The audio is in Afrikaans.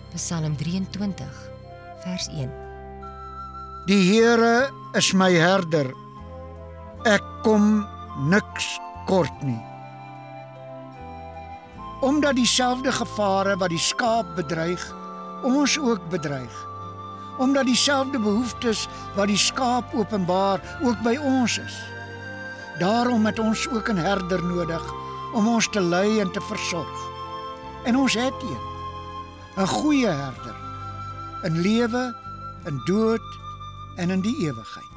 Psalm 23, vers 1. Die Here is my herder, ek kom niks kort nie. Omdat dieselfde gevare wat die skaap bedreig, ons ook bedreig. Omdat dieselfde behoeftes wat die skaap openbaar, ook by ons is. Daarom het ons ook 'n herder nodig, om ons te lei en te versorg. En ons het een goeie herder, in lewe, in dood en in die ewigheid.